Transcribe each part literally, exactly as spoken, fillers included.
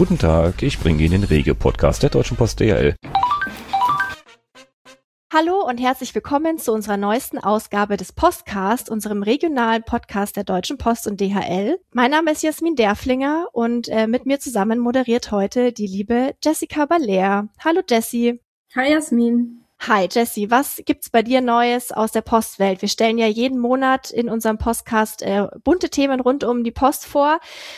Guten Tag, ich bringe Ihnen den Regio-Podcast der Deutschen Post D H L. Hallo und herzlich willkommen zu unserer neuesten Ausgabe des Postcast, unserem regionalen Podcast der Deutschen Post und D H L. Mein Name ist Jasmin Derflinger und äh, mit mir zusammen moderiert heute die liebe Jessica Baller. Hallo Jessie. Hi Jasmin. Hi Jessie, was gibt's bei dir Neues aus der Postwelt? Wir stellen ja jeden Monat in unserem Podcast äh, bunte Themen rund um die Post vor.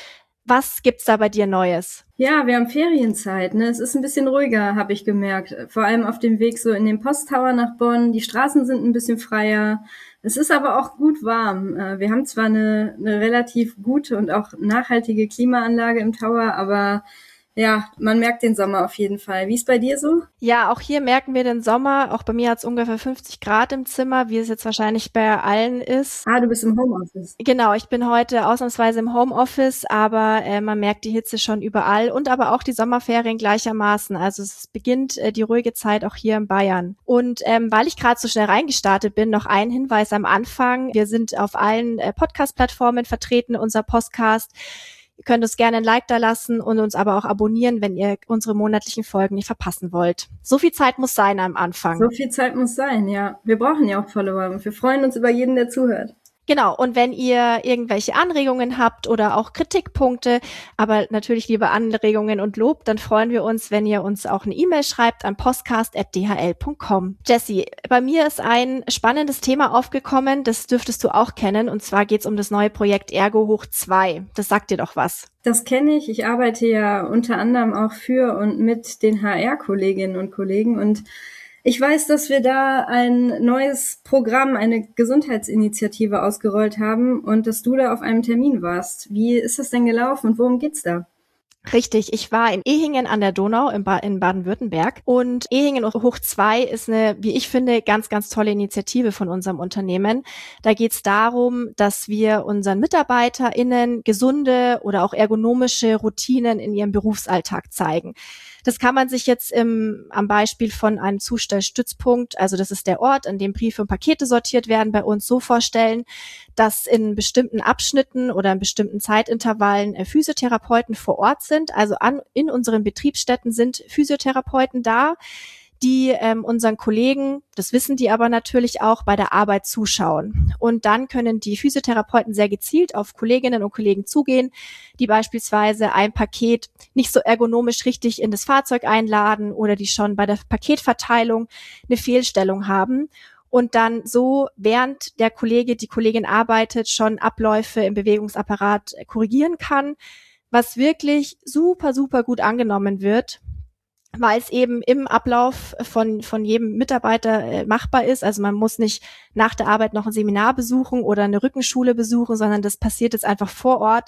Was gibt's da bei dir Neues? Ja, wir haben Ferienzeit, ne? Es ist ein bisschen ruhiger, habe ich gemerkt. Vor allem auf dem Weg so in den Posttower nach Bonn. Die Straßen sind ein bisschen freier. Es ist aber auch gut warm. Wir haben zwar eine, eine relativ gute und auch nachhaltige Klimaanlage im Tower, aber ja, man merkt den Sommer auf jeden Fall. Wie ist bei dir so? Ja, auch hier merken wir den Sommer. Auch bei mir hat es ungefähr fünfzig Grad im Zimmer, wie es jetzt wahrscheinlich bei allen ist. Ah, du bist im Homeoffice. Genau, ich bin heute ausnahmsweise im Homeoffice, aber äh, man merkt die Hitze schon überall und aber auch die Sommerferien gleichermaßen. Also es beginnt äh, die ruhige Zeit auch hier in Bayern. Und ähm, weil ich gerade so schnell reingestartet bin, noch ein Hinweis am Anfang. Wir sind auf allen äh, Podcast-Plattformen vertreten, unser Podcast. Ihr könnt uns gerne ein Like da lassen und uns aber auch abonnieren, wenn ihr unsere monatlichen Folgen nicht verpassen wollt. So viel Zeit muss sein am Anfang. So viel Zeit muss sein, ja. Wir brauchen ja auch Follower und wir freuen uns über jeden, der zuhört. Genau, und wenn ihr irgendwelche Anregungen habt oder auch Kritikpunkte, aber natürlich lieber Anregungen und Lob, dann freuen wir uns, wenn ihr uns auch eine E-Mail schreibt an postcast at d h l punkt com. Jessie, bei mir ist ein spannendes Thema aufgekommen, das dürftest du auch kennen, und zwar geht es um das neue Projekt Ergo hoch zwei. Das sagt dir doch was. Das kenne ich. Ich arbeite ja unter anderem auch für und mit den H R-Kolleginnen und Kollegen und ich weiß, dass wir da ein neues Programm, eine Gesundheitsinitiative ausgerollt haben und dass du da auf einem Termin warst. Wie ist das denn gelaufen und worum geht's da? Richtig, ich war in Ehingen an der Donau in, ba- in Baden-Württemberg und Ehingen hoch zwei ist eine, wie ich finde, ganz, ganz tolle Initiative von unserem Unternehmen. Da geht es darum, dass wir unseren MitarbeiterInnen gesunde oder auch ergonomische Routinen in ihrem Berufsalltag zeigen. Das kann man sich jetzt im, am Beispiel von einem Zustellstützpunkt, also das ist der Ort, an dem Briefe und Pakete sortiert werden, bei uns so vorstellen, dass in bestimmten Abschnitten oder in bestimmten Zeitintervallen äh, Physiotherapeuten vor Ort sind. Also an, in unseren Betriebsstätten sind Physiotherapeuten da, die ähm, unseren Kollegen, das wissen die aber natürlich auch, bei der Arbeit zuschauen. Und dann können die Physiotherapeuten sehr gezielt auf Kolleginnen und Kollegen zugehen, die beispielsweise ein Paket nicht so ergonomisch richtig in das Fahrzeug einladen oder die schon bei der Paketverteilung eine Fehlstellung haben. Und dann so, während der Kollege, die Kollegin arbeitet, schon Abläufe im Bewegungsapparat korrigieren kann, was wirklich super, super gut angenommen wird, weil es eben im Ablauf von von jedem Mitarbeiter äh, machbar ist. Also man muss nicht nach der Arbeit noch ein Seminar besuchen oder eine Rückenschule besuchen, sondern das passiert jetzt einfach vor Ort.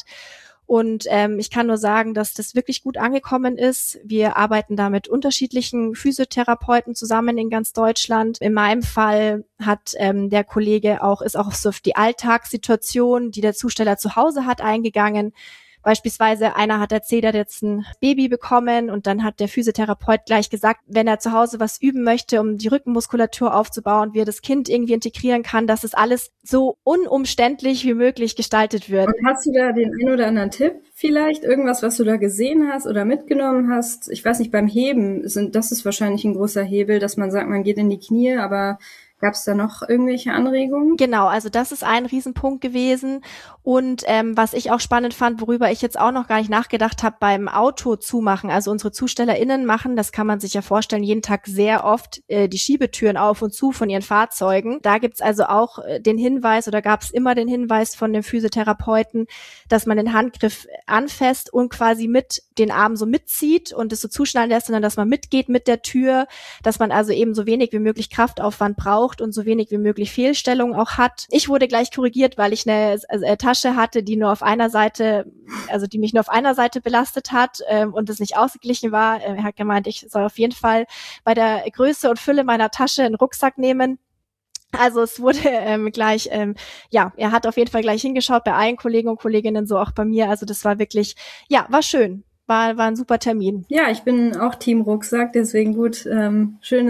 Und ähm, ich kann nur sagen, dass das wirklich gut angekommen ist. Wir arbeiten da mit unterschiedlichen Physiotherapeuten zusammen in ganz Deutschland. In meinem Fall hat ähm, der Kollege auch ist auch so auf die Alltagssituation, die der Zusteller zu Hause hat, eingegangen. Beispielsweise einer hat erzählt, er hat jetzt ein Baby bekommen und dann hat der Physiotherapeut gleich gesagt, wenn er zu Hause was üben möchte, um die Rückenmuskulatur aufzubauen, wie er das Kind irgendwie integrieren kann, dass es alles so unumständlich wie möglich gestaltet wird. Und hast du da den einen oder anderen Tipp vielleicht? Irgendwas, was du da gesehen hast oder mitgenommen hast? Ich weiß nicht, beim Heben, sind das ist wahrscheinlich ein großer Hebel, dass man sagt, man geht in die Knie, aber gab es da noch irgendwelche Anregungen? Genau, also das ist ein Riesenpunkt gewesen. Und ähm, was ich auch spannend fand, worüber ich jetzt auch noch gar nicht nachgedacht habe, beim Auto zumachen, also unsere ZustellerInnen machen, das kann man sich ja vorstellen, jeden Tag sehr oft äh, die Schiebetüren auf und zu von ihren Fahrzeugen. Da gibt's also auch äh, den Hinweis oder gab es immer den Hinweis von dem Physiotherapeuten, dass man den Handgriff anfasst und quasi mit den Arm so mitzieht und es so zuschneiden lässt, sondern dass man mitgeht mit der Tür, dass man also eben so wenig wie möglich Kraftaufwand braucht und so wenig wie möglich Fehlstellungen auch hat. Ich wurde gleich korrigiert, weil ich eine äh, Tasche hatte, die nur auf einer Seite, also die mich nur auf einer Seite belastet hat ähm, und es nicht ausgeglichen war. Er hat gemeint, ich soll auf jeden Fall bei der Größe und Fülle meiner Tasche einen Rucksack nehmen. Also es wurde ähm, gleich, ähm, ja, er hat auf jeden Fall gleich hingeschaut bei allen Kollegen und Kolleginnen, so auch bei mir. Also das war wirklich, ja, war schön. War, war ein super Termin. Ja, ich bin auch Team Rucksack, deswegen gut, ähm, schönes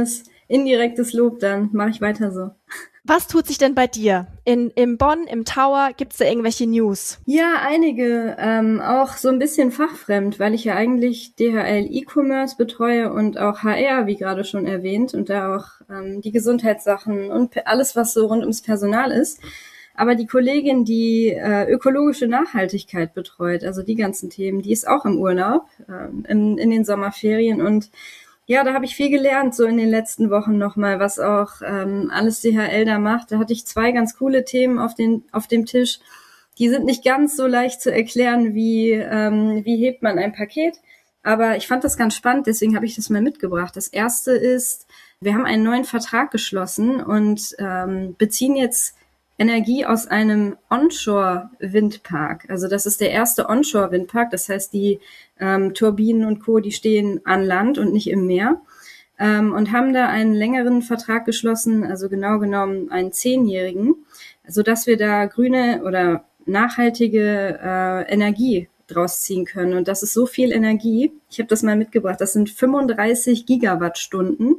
indirektes Lob, dann mache ich weiter so. Was tut sich denn bei dir? In, in Bonn, im Tower, gibt's da irgendwelche News? Ja, einige, ähm, auch so ein bisschen fachfremd, weil ich ja eigentlich D H L E-Commerce betreue und auch H R, wie gerade schon erwähnt, und da auch ähm, die Gesundheitssachen und alles, was so rund ums Personal ist. Aber die Kollegin, die äh, ökologische Nachhaltigkeit betreut, also die ganzen Themen, die ist auch im Urlaub, ähm, in, in den Sommerferien, und ja, da habe ich viel gelernt, so in den letzten Wochen nochmal, was auch ähm, alles D H L da macht. Da hatte ich zwei ganz coole Themen auf den auf dem Tisch. Die sind nicht ganz so leicht zu erklären, wie ähm, wie hebt man ein Paket. Aber ich fand das ganz spannend, deswegen habe ich das mal mitgebracht. Das erste ist, wir haben einen neuen Vertrag geschlossen und ähm, beziehen jetzt Energie aus einem Onshore-Windpark. Also das ist der erste Onshore-Windpark. Das heißt, die ähm, Turbinen und Co., die stehen an Land und nicht im Meer. Ähm, und haben da einen längeren Vertrag geschlossen, also genau genommen einen zehnjährigen, sodass wir da grüne oder nachhaltige äh, Energie draus ziehen können. Und das ist so viel Energie. Ich habe das mal mitgebracht. Das sind fünfunddreißig Gigawattstunden.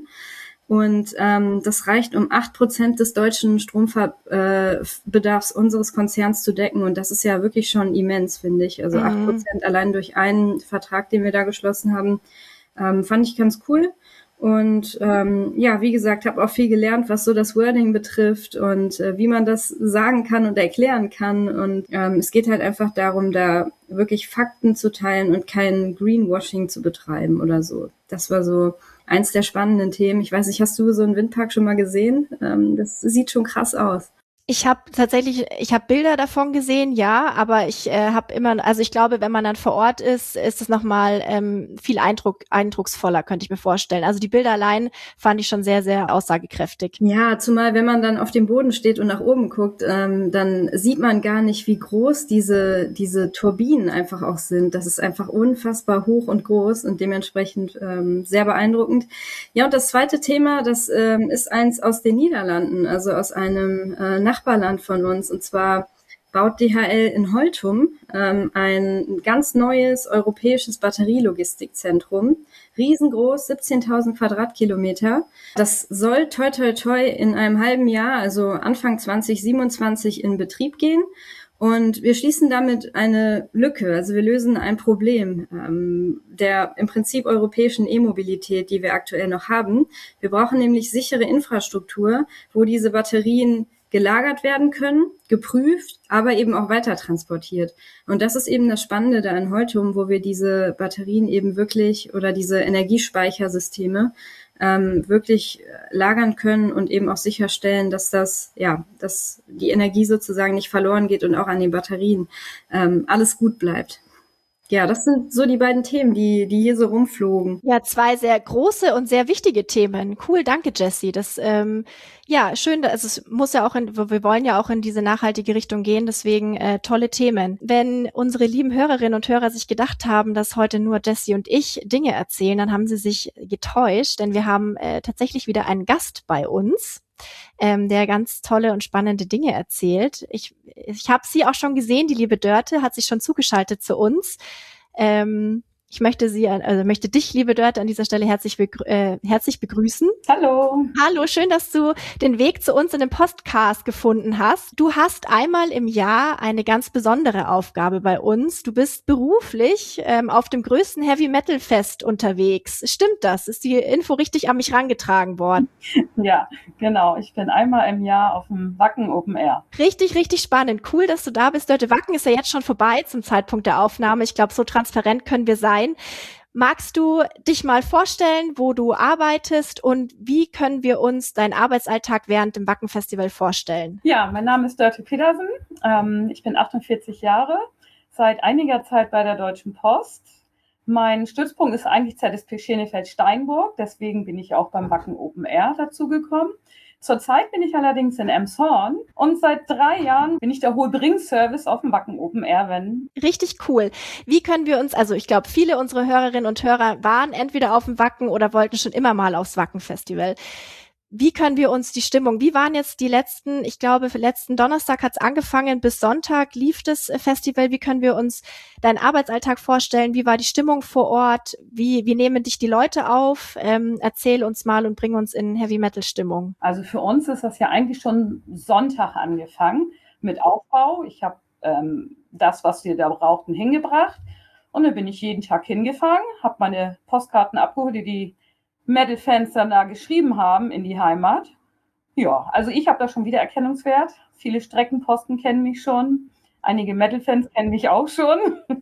Und ähm, das reicht, um acht Prozent des deutschen Strombedarfs äh, unseres Konzerns zu decken. Und das ist ja wirklich schon immens, finde ich. Also acht Prozent allein durch einen Vertrag, den wir da geschlossen haben, ähm, fand ich ganz cool. Und ähm, ja, wie gesagt, habe auch viel gelernt, was so das Wording betrifft und äh, wie man das sagen kann und erklären kann. Und ähm, es geht halt einfach darum, da wirklich Fakten zu teilen und kein Greenwashing zu betreiben oder so. Das war so eins der spannenden Themen. Ich weiß nicht, hast du so einen Windpark schon mal gesehen? Ähm, das sieht schon krass aus. Ich habe tatsächlich, ich habe Bilder davon gesehen, ja, aber ich äh, habe immer, also ich glaube, wenn man dann vor Ort ist, ist es nochmal ähm, viel Eindruck, eindrucksvoller, könnte ich mir vorstellen. Also die Bilder allein fand ich schon sehr, sehr aussagekräftig. Ja, zumal wenn man dann auf dem Boden steht und nach oben guckt, ähm, dann sieht man gar nicht, wie groß diese diese Turbinen einfach auch sind. Das ist einfach unfassbar hoch und groß und dementsprechend ähm, sehr beeindruckend. Ja, und das zweite Thema, das ähm, ist eins aus den Niederlanden, also aus einem äh, Nachbarland von uns, und zwar baut D H L in Holtum ähm, ein ganz neues europäisches Batterielogistikzentrum, riesengroß, siebzehntausend Quadratkilometer. Das soll toi toi toi in einem halben Jahr, also Anfang zwanzig siebenundzwanzig, in Betrieb gehen. Und wir schließen damit eine Lücke, also wir lösen ein Problem ähm, der im Prinzip europäischen E-Mobilität, die wir aktuell noch haben. Wir brauchen nämlich sichere Infrastruktur, wo diese Batterien gelagert werden können, geprüft, aber eben auch weiter transportiert. Und das ist eben das Spannende da in Holtum, wo wir diese Batterien eben wirklich oder diese Energiespeichersysteme ähm, wirklich lagern können und eben auch sicherstellen, dass das, ja, dass die Energie sozusagen nicht verloren geht und auch an den Batterien ähm, alles gut bleibt. Ja, das sind so die beiden Themen, die die hier so rumflogen. Ja, zwei sehr große und sehr wichtige Themen. Cool, danke Jessie. Das ähm, ja schön. Also es muss ja auch in, wir wollen ja auch in diese nachhaltige Richtung gehen. Deswegen äh, tolle Themen. Wenn unsere lieben Hörerinnen und Hörer sich gedacht haben, dass heute nur Jessie und ich Dinge erzählen, dann haben sie sich getäuscht, denn wir haben äh, tatsächlich wieder einen Gast bei uns. Ähm, der ganz tolle und spannende Dinge erzählt. Ich, ich habe sie auch schon gesehen, die liebe Dörte hat sich schon zugeschaltet zu uns. Ähm, ich möchte sie, also möchte dich, liebe Dörte, an dieser Stelle herzlich, begrü- äh, herzlich begrüßen. Hallo. Hallo, schön, dass du den Weg zu uns in den Podcast gefunden hast. Du hast einmal im Jahr eine ganz besondere Aufgabe bei uns. Du bist beruflich ähm, auf dem größten Heavy Metal Fest unterwegs. Stimmt das? Ist die Info richtig an mich rangetragen worden? Ja, genau. Ich bin einmal im Jahr auf dem Wacken Open Air. Richtig, richtig spannend. Cool, dass du da bist. Dörte, Wacken ist ja jetzt schon vorbei zum Zeitpunkt der Aufnahme. Ich glaube, so transparent können wir sein. Magst du dich mal vorstellen, wo du arbeitest und wie können wir uns deinen Arbeitsalltag während dem Wacken-Festival vorstellen? Ja, mein Name ist Dörte Pedersen. Ähm, ich bin achtundvierzig Jahre, seit einiger Zeit bei der Deutschen Post. Mein Stützpunkt ist eigentlich Z S P Schenefeld-Steinburg, deswegen bin ich auch beim Wacken Open Air dazugekommen. Zurzeit bin ich allerdings in Elmshorn und seit drei Jahren bin ich der hohe Bring-Service auf dem Wacken Open Air. Wenn Richtig cool. Wie können wir uns, also ich glaube, viele unserer Hörerinnen und Hörer waren entweder auf dem Wacken oder wollten schon immer mal aufs Wacken-Festival. wie können wir uns die Stimmung, wie waren jetzt die letzten, ich glaube, letzten Donnerstag hat es angefangen, bis Sonntag lief das Festival, wie können wir uns deinen Arbeitsalltag vorstellen, wie war die Stimmung vor Ort, wie, wie nehmen dich die Leute auf, ähm, erzähl uns mal und bring uns in Heavy-Metal-Stimmung. Also für uns ist das ja eigentlich schon Sonntag angefangen mit Aufbau. Ich habe ähm, das, was wir da brauchten, hingebracht und dann bin ich jeden Tag hingefahren, habe meine Postkarten abgeholt, die die Metal-Fans dann da geschrieben haben in die Heimat. Ja, also ich habe da schon wieder Erkennungswert. Viele Streckenposten kennen mich schon. Einige Metal-Fans kennen mich auch schon.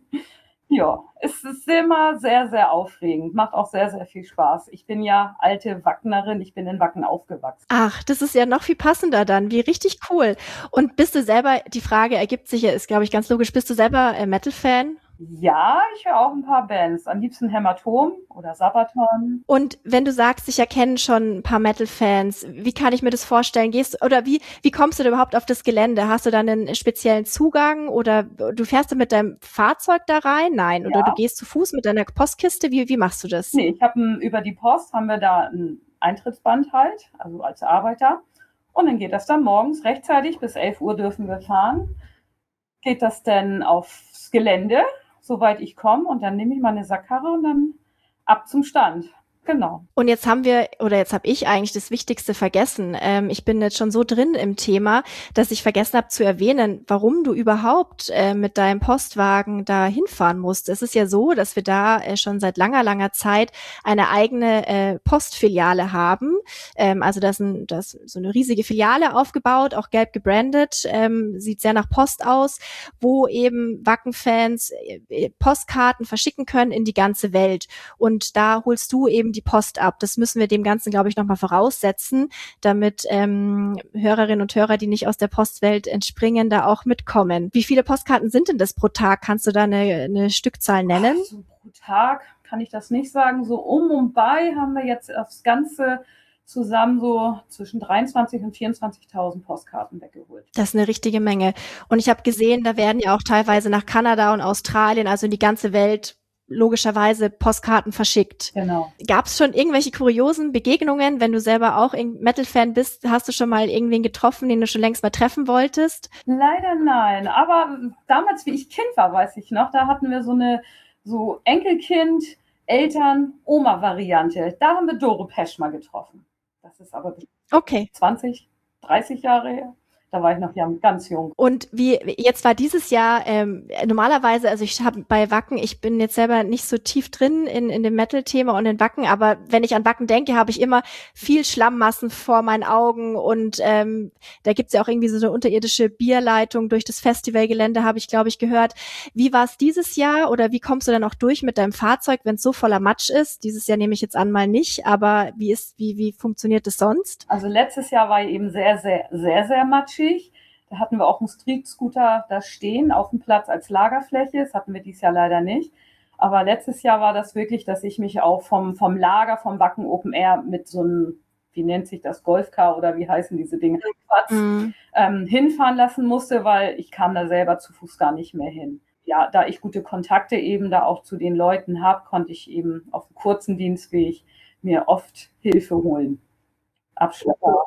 Ja, es ist immer sehr, sehr aufregend. Macht auch sehr, sehr viel Spaß. Ich bin ja alte Wacknerin. Ich bin in Wacken aufgewachsen. Ach, das ist ja noch viel passender dann. Wie richtig cool. Und bist du selber, die Frage ergibt sich ja, ist glaube ich ganz logisch, bist du selber äh, Metal-Fan? Ja, ich höre auch ein paar Bands. Am liebsten Hämatom oder Sabaton. Und wenn du sagst, ich erkenne schon ein paar Metal-Fans, wie kann ich mir das vorstellen? Gehst du, oder wie, wie kommst du da überhaupt auf das Gelände? Hast du da einen speziellen Zugang oder du fährst du mit deinem Fahrzeug da rein? Nein. Oder Ja. du gehst zu Fuß mit deiner Postkiste? Wie, wie machst du das? Nee, ich habe über die Post haben wir da ein Eintrittsband halt, also als Arbeiter. Und dann geht das dann morgens rechtzeitig, bis elf Uhr dürfen wir fahren. Geht das dann aufs Gelände, soweit ich komme, und dann nehme ich meine Sackkarre und dann ab zum Stand. Genau. Und jetzt haben wir, oder jetzt habe ich eigentlich das Wichtigste vergessen. Ähm, ich bin jetzt schon so drin im Thema, dass ich vergessen habe zu erwähnen, warum du überhaupt äh, mit deinem Postwagen da hinfahren musst. Es ist ja so, dass wir da äh, schon seit langer, langer Zeit eine eigene äh, Postfiliale haben. Ähm, also das ist, das ist so eine riesige Filiale aufgebaut, auch gelb gebrandet, ähm, sieht sehr nach Post aus, wo eben Wacken-Fans äh, Postkarten verschicken können in die ganze Welt. Und da holst du eben die Post ab. Das müssen wir dem Ganzen, glaube ich, nochmal voraussetzen, damit ähm, Hörerinnen und Hörer, die nicht aus der Postwelt entspringen, da auch mitkommen. Wie viele Postkarten sind denn das pro Tag? Kannst du da eine, eine Stückzahl nennen? Ach, so pro Tag kann ich das nicht sagen. So um und bei haben wir jetzt aufs Ganze zusammen so zwischen dreiundzwanzigtausend und vierundzwanzigtausend Postkarten weggeholt. Das ist eine richtige Menge. Und ich habe gesehen, da werden ja auch teilweise nach Kanada und Australien, also in die ganze Welt, logischerweise Postkarten verschickt. Genau. Gab es schon irgendwelche kuriosen Begegnungen, wenn du selber auch Metal-Fan bist? Hast du schon mal irgendwen getroffen, den du schon längst mal treffen wolltest? Leider nein. Aber damals, wie ich Kind war, weiß ich noch, da hatten wir so eine so Enkelkind, Eltern, Oma-Variante. Da haben wir Doro Pesch mal getroffen. Das ist aber okay. zwanzig, dreißig Jahre her. Da war ich noch ja ganz jung. Und wie jetzt war dieses Jahr ähm, normalerweise, also ich habe bei Wacken, ich bin jetzt selber nicht so tief drin in in dem Metal-Thema und in Wacken, aber wenn ich an Wacken denke, habe ich immer viel Schlammmassen vor meinen Augen und ähm, da gibt's ja auch irgendwie so eine unterirdische Bierleitung durch das Festivalgelände, habe ich, glaube ich, gehört. Wie war es dieses Jahr oder wie kommst du dann auch durch mit deinem Fahrzeug, wenn es so voller Matsch ist? Dieses Jahr nehme ich jetzt an mal nicht, aber wie ist wie wie funktioniert es sonst? Also letztes Jahr war eben sehr, sehr, sehr, sehr matschig. Da hatten wir auch einen Street-Scooter da stehen auf dem Platz als Lagerfläche. Das hatten wir dieses Jahr leider nicht. Aber letztes Jahr war das wirklich, dass ich mich auch vom, vom Lager, vom Wacken Open Air mit so einem, wie nennt sich das, Golfcar oder wie heißen diese Dinge, mm. ähm, hinfahren lassen musste, weil ich kam da selber zu Fuß gar nicht mehr hin. Ja, da ich gute Kontakte eben da auch zu den Leuten habe, konnte ich eben auf dem kurzen Dienstweg mir oft Hilfe holen. Abschlepper.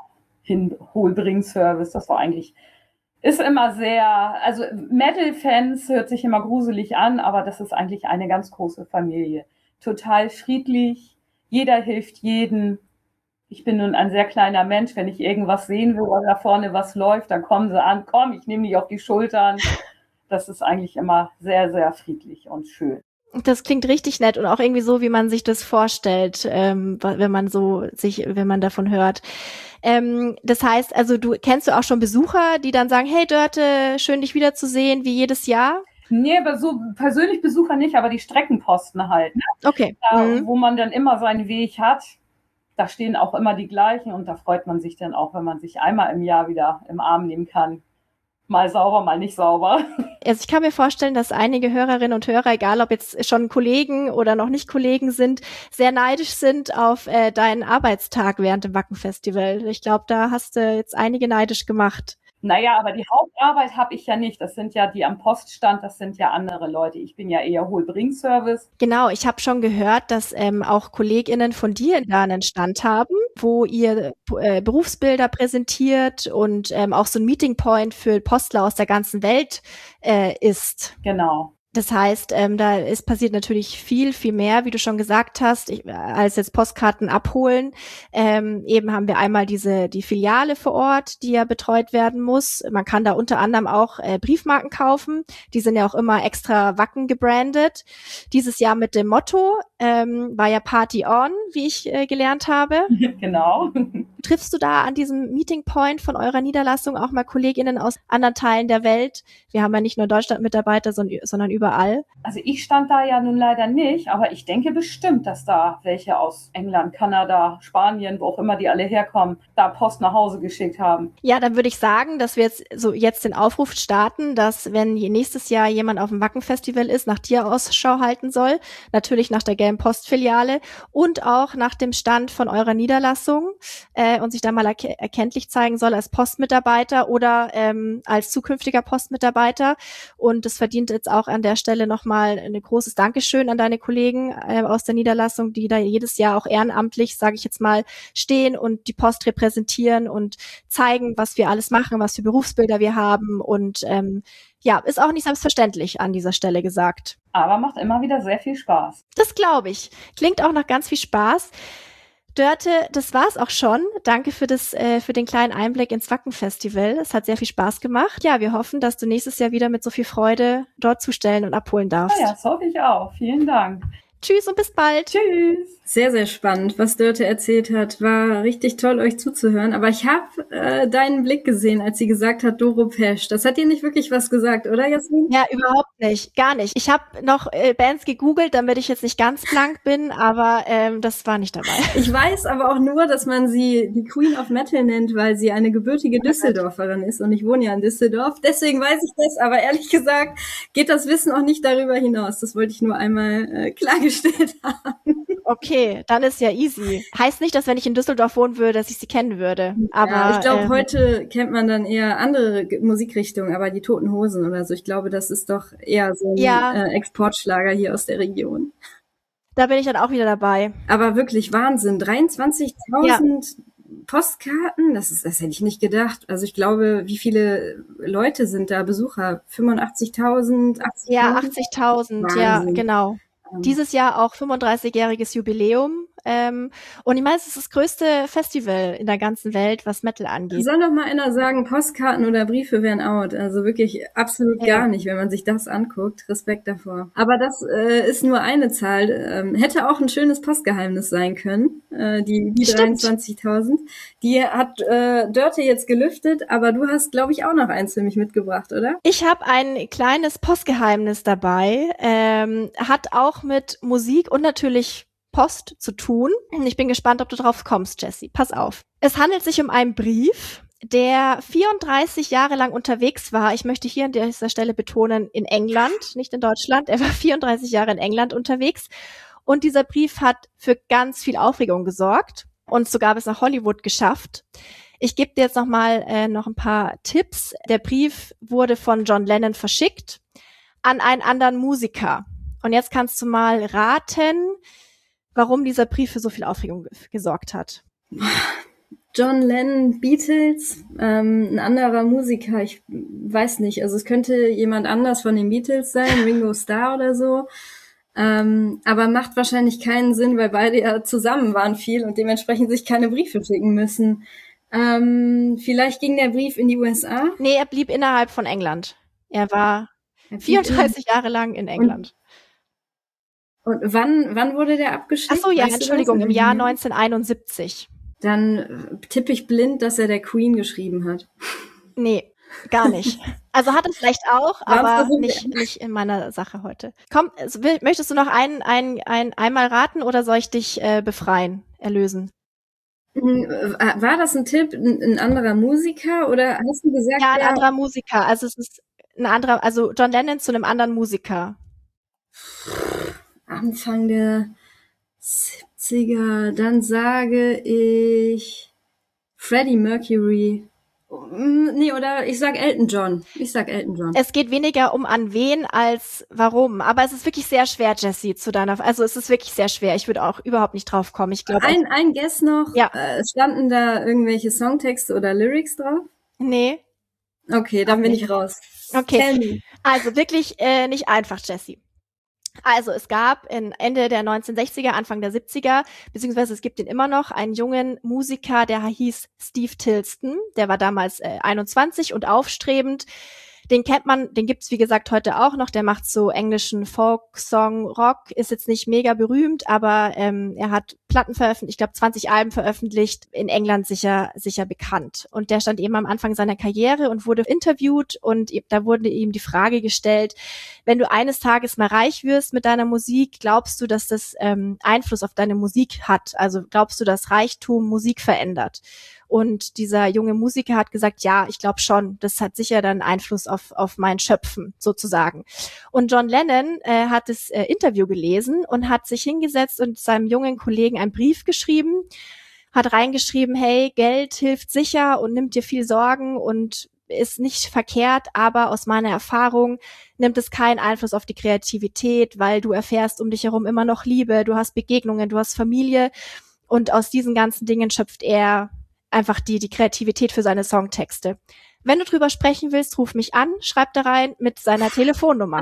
Hinholbring-Service, das war eigentlich, ist immer sehr, also Metal-Fans hört sich immer gruselig an, aber das ist eigentlich eine ganz große Familie. Total friedlich, jeder hilft jedem. Ich bin nun ein sehr kleiner Mensch, wenn ich irgendwas sehen will oder da vorne was läuft, dann kommen sie an, komm, ich nehme dich auf die Schultern. Das ist eigentlich immer sehr, sehr friedlich und schön. Das klingt richtig nett und auch irgendwie so, wie man sich das vorstellt, ähm, wenn man so sich, wenn man davon hört. Ähm, das heißt, also du kennst du auch schon Besucher, die dann sagen, hey Dörte, schön dich wiederzusehen, wie jedes Jahr? Nee, aber so persönlich Besucher nicht, aber die Streckenposten halt. Ne? Okay. Da, mhm. Wo man dann immer seinen Weg hat, da stehen auch immer die gleichen und da freut man sich dann auch, wenn man sich einmal im Jahr wieder im Arm nehmen kann. Mal sauber, mal nicht sauber. Also ich kann mir vorstellen, dass einige Hörerinnen und Hörer, egal ob jetzt schon Kollegen oder noch nicht Kollegen sind, sehr neidisch sind auf äh, deinen Arbeitstag während dem Wacken-Festival. Ich glaube, da hast du jetzt einige neidisch gemacht. Naja, aber die Hauptarbeit habe ich ja nicht. Das sind ja die am Poststand, das sind ja andere Leute. Ich bin ja eher Holbring-Service. Genau, ich habe schon gehört, dass ähm, auch KollegInnen von dir da einen Stand haben, wo ihr äh, Berufsbilder präsentiert und ähm, auch so ein Meeting Point für Postler aus der ganzen Welt äh, ist. Genau. Das heißt, ähm, da ist passiert natürlich viel, viel mehr, wie du schon gesagt hast, ich, als jetzt Postkarten abholen. Ähm, eben haben wir einmal diese die Filiale vor Ort, die ja betreut werden muss. Man kann da unter anderem auch äh, Briefmarken kaufen. Die sind ja auch immer extra Wacken gebrandet. Dieses Jahr mit dem Motto ähm, war ja Party on, wie ich äh, gelernt habe. Genau. Triffst du da an diesem Meeting Point von eurer Niederlassung auch mal KollegInnen aus anderen Teilen der Welt? Wir haben ja nicht nur Deutschland-Mitarbeiter, sondern überall. Also ich stand da ja nun leider nicht, aber ich denke bestimmt, dass da welche aus England, Kanada, Spanien, wo auch immer die alle herkommen, da Post nach Hause geschickt haben. Ja, dann würde ich sagen, dass wir jetzt so jetzt den Aufruf starten, dass wenn nächstes Jahr jemand auf dem Wacken-Festival ist, nach dir Ausschau halten soll, natürlich nach der Gelben Post-Filiale und auch nach dem Stand von eurer Niederlassung äh, und sich da mal erke- erkenntlich zeigen soll als Postmitarbeiter oder ähm, als zukünftiger Postmitarbeiter. Und das verdient jetzt auch an der Stelle nochmal ein großes Dankeschön an deine Kollegen äh, aus der Niederlassung, die da jedes Jahr auch ehrenamtlich, sage ich jetzt mal, stehen und die Post repräsentieren und zeigen, was wir alles machen, was für Berufsbilder wir haben. Und ähm, ja, ist auch nicht selbstverständlich an dieser Stelle gesagt. Aber macht immer wieder sehr viel Spaß. Das glaube ich. Klingt auch nach ganz viel Spaß. Dörte, das war's auch schon. Danke für das, äh, für den kleinen Einblick ins Wacken-Festival. Es hat sehr viel Spaß gemacht. Ja, wir hoffen, dass du nächstes Jahr wieder mit so viel Freude dort zustellen und abholen darfst. Ja, ja, das hoffe ich auch. Vielen Dank. Tschüss und bis bald. Tschüss. Sehr, sehr spannend, was Dörte erzählt hat. War richtig toll, euch zuzuhören. Aber ich habe äh, deinen Blick gesehen, als sie gesagt hat, Doro Pesch. Das hat dir nicht wirklich was gesagt, oder Jasmin? Ja, überhaupt nicht. Gar nicht. Ich habe noch äh, Bands gegoogelt, damit ich jetzt nicht ganz blank bin, aber ähm, das war nicht dabei. Ich weiß aber auch nur, dass man sie die Queen of Metal nennt, weil sie eine gebürtige Düsseldorferin ist. Und ich wohne ja in Düsseldorf. Deswegen weiß ich das. Aber ehrlich gesagt geht das Wissen auch nicht darüber hinaus. Das wollte ich nur einmal äh, klargestellt haben. Okay, dann ist ja easy. Heißt nicht, dass wenn ich in Düsseldorf wohnen würde, dass ich sie kennen würde. Aber ja, ich glaube, ähm, heute kennt man dann eher andere G- Musikrichtungen, aber die Toten Hosen oder so. Ich glaube, das ist doch eher so ein Ja. äh, Exportschlager hier aus der Region. da bin ich dann auch wieder dabei. Aber wirklich Wahnsinn. dreiundzwanzigtausend Postkarten, das ist, das hätte ich nicht gedacht. Also ich glaube, wie viele Leute sind da Besucher? fünfundachtzigtausend, achtzigtausend? Ja, achtzigtausend, ja, Wahnsinn. genau. Dieses Jahr auch fünfunddreißigjähriges Jubiläum. Ähm, und ich meine, es ist das größte Festival in der ganzen Welt, was Metal angeht. Soll doch mal einer sagen, Postkarten oder Briefe wären out. Also wirklich absolut Ja. gar nicht, wenn man sich das anguckt. Respekt davor. Aber das äh, ist nur eine Zahl. Ähm, hätte auch ein schönes Postgeheimnis sein können. Äh, die die Stimmt. dreiundzwanzigtausend. Die hat äh, Dörte jetzt gelüftet, aber du hast, glaube ich, auch noch eins für mich mitgebracht, oder? Ich habe ein kleines Postgeheimnis dabei. Ähm, hat auch mit Musik und natürlich Post zu tun. Ich bin gespannt, ob du drauf kommst, Jessie. Pass auf. Es handelt sich um einen Brief, der vierunddreißig Jahre lang unterwegs war. Ich möchte hier an dieser Stelle betonen, in England, nicht in Deutschland. Er war vierunddreißig Jahre in England unterwegs. Und dieser Brief hat für ganz viel Aufregung gesorgt und sogar bis nach Hollywood geschafft. Ich gebe dir jetzt noch mal äh, noch ein paar Tipps. Der Brief wurde von John Lennon verschickt an einen anderen Musiker. Und jetzt kannst du mal raten, warum dieser Brief für so viel Aufregung ge- gesorgt hat. John Lennon, Beatles, ähm, ein anderer Musiker, ich weiß nicht, also es könnte jemand anders von den Beatles sein, Ringo Starr oder so, ähm, aber macht wahrscheinlich keinen Sinn, weil beide ja zusammen waren viel und dementsprechend sich keine Briefe schicken müssen. Ähm, vielleicht ging der Brief in die U S A? Nee, er blieb innerhalb von England. Er war vierunddreißig Jahre lang in England. Und wann, wann wurde der abgeschickt? Ach so, ja, Weißt du das? Entschuldigung, im Jahr neunzehnhunderteinundsiebzig. Dann äh, tippe ich blind, dass er der Queen geschrieben hat. Nee, gar nicht. Also hat es vielleicht auch, War's aber versucht? nicht, nicht in meiner Sache heute. Komm, also will, möchtest du noch ein, ein, ein, einmal raten oder soll ich dich äh, befreien, erlösen? Hm, äh, War das ein Tipp, ein, ein anderer Musiker oder hast du gesagt, Ja, ein der- anderer Musiker. Also es ist ein anderer, also John Lennon zu einem anderen Musiker. Anfang der siebziger, dann sage ich Freddie Mercury. Nee, oder ich sag Elton John. Ich sag Elton John. Es geht weniger um an wen als warum. Aber es ist wirklich sehr schwer, Jessie, zu deiner... Also es ist wirklich sehr schwer. Ich würde auch überhaupt nicht drauf kommen. Ich glaube, ein, ein Guess noch. Ja. Äh, standen da irgendwelche Songtexte oder Lyrics drauf? Nee. Okay, dann okay. bin ich raus. Okay. Also wirklich äh, nicht einfach, Jessie. Also es gab in Ende der neunzehnhundertsechziger, Anfang der siebziger, beziehungsweise es gibt ihn immer noch, einen jungen Musiker, der hieß Steve Tilston. Der war damals äh, einundzwanzig und aufstrebend. Den kennt man, den gibt's wie gesagt heute auch noch. Der macht so englischen Folk-Song, Rock, ist jetzt nicht mega berühmt, aber ähm, er hat Platten veröffentlicht, ich glaube zwanzig Alben veröffentlicht, in England sicher sicher bekannt. Und der stand eben am Anfang seiner Karriere und wurde interviewt und da wurde ihm die Frage gestellt, wenn du eines Tages mal reich wirst mit deiner Musik, glaubst du, dass das ähm, Einfluss auf deine Musik hat? Also glaubst du, dass Reichtum Musik verändert? Und dieser junge Musiker hat gesagt, ja, ich glaube schon, das hat sicher dann Einfluss auf auf mein Schöpfen sozusagen. Und John Lennon äh, hat das äh, Interview gelesen und hat sich hingesetzt und seinem jungen Kollegen einen Brief geschrieben, hat reingeschrieben, hey, Geld hilft sicher und nimmt dir viel Sorgen und ist nicht verkehrt, aber aus meiner Erfahrung nimmt es keinen Einfluss auf die Kreativität, weil du erfährst um dich herum immer noch Liebe, du hast Begegnungen, du hast Familie und aus diesen ganzen Dingen schöpft er einfach die die Kreativität für seine Songtexte. Wenn du drüber sprechen willst, ruf mich an, schreib da rein mit seiner Telefonnummer.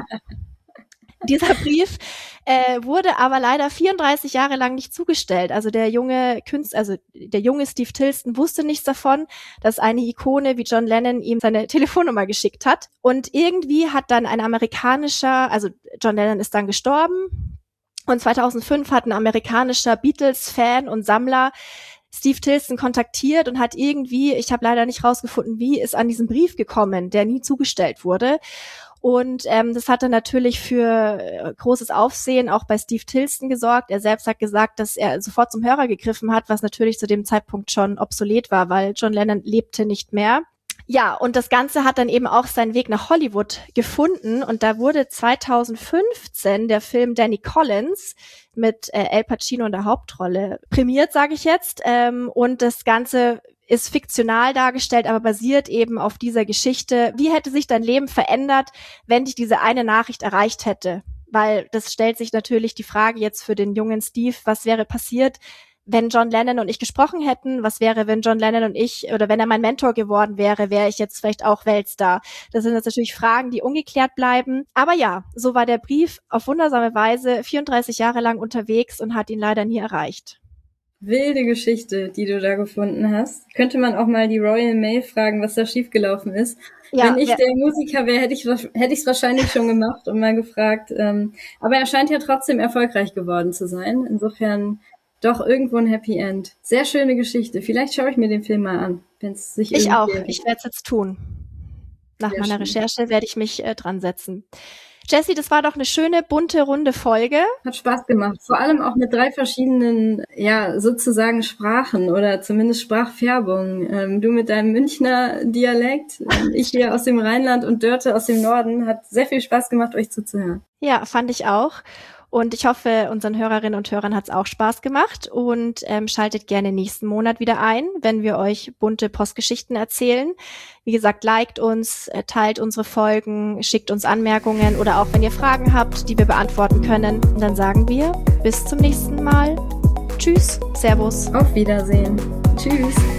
Dieser Brief äh, wurde aber leider vierunddreißig Jahre lang nicht zugestellt. Also der junge Künstler, also der junge Steve Tilston wusste nichts davon, dass eine Ikone wie John Lennon ihm seine Telefonnummer geschickt hat. Und irgendwie hat dann ein amerikanischer, also John Lennon ist dann gestorben. Und zweitausendfünf hat ein amerikanischer Beatles-Fan und Sammler Steve Tilston kontaktiert und hat irgendwie, ich habe leider nicht rausgefunden, wie, ist an diesen Brief gekommen, der nie zugestellt wurde. Und ähm, das hat dann natürlich für äh, großes Aufsehen auch bei Steve Tilston gesorgt. Er selbst hat gesagt, dass er sofort zum Hörer gegriffen hat, was natürlich zu dem Zeitpunkt schon obsolet war, weil John Lennon lebte nicht mehr. Ja, und das Ganze hat dann eben auch seinen Weg nach Hollywood gefunden und da wurde zweitausendfünfzehn der Film Danny Collins mit äh, Al Pacino in der Hauptrolle prämiert, sage ich jetzt, ähm, und das Ganze ist fiktional dargestellt, aber basiert eben auf dieser Geschichte. Wie hätte sich dein Leben verändert, wenn dich diese eine Nachricht erreicht hätte? Weil das stellt sich natürlich die Frage jetzt für den jungen Steve, was wäre passiert, wenn John Lennon und ich gesprochen hätten, was wäre, wenn John Lennon und ich, oder wenn er mein Mentor geworden wäre, wäre ich jetzt vielleicht auch Weltstar. Das sind jetzt natürlich Fragen, die ungeklärt bleiben. Aber ja, so war der Brief auf wundersame Weise vierunddreißig Jahre lang unterwegs und hat ihn leider nie erreicht. Wilde Geschichte, die du da gefunden hast. Könnte man auch mal die Royal Mail fragen, was da schiefgelaufen ist. Ja, wenn ich ja. der Musiker wäre, hätte ich hätte ich es wahrscheinlich schon gemacht und mal gefragt. Ähm, aber er scheint ja trotzdem erfolgreich geworden zu sein. Insofern doch irgendwo ein Happy End. Sehr schöne Geschichte. Vielleicht schaue ich mir den Film mal an, wenn es sich Ich auch. Geht. Ich werde es jetzt tun. Nach Sehr meiner schön. Recherche werde ich mich äh, dran setzen. Jessie, das war doch eine schöne, bunte, runde Folge. Hat Spaß gemacht. Vor allem auch mit drei verschiedenen, ja, sozusagen Sprachen oder zumindest Sprachfärbungen. Ähm, du mit deinem Münchner Dialekt, ich hier aus dem Rheinland und Dörte aus dem Norden. Hat sehr viel Spaß gemacht, euch zuzuhören. Ja, fand ich auch. Und ich hoffe, unseren Hörerinnen und Hörern hat es auch Spaß gemacht und ähm, schaltet gerne nächsten Monat wieder ein, wenn wir euch bunte Postgeschichten erzählen. Wie gesagt, liked uns, teilt unsere Folgen, schickt uns Anmerkungen oder auch wenn ihr Fragen habt, die wir beantworten können. Und dann sagen wir bis zum nächsten Mal. Tschüss, Servus. Auf Wiedersehen. Tschüss.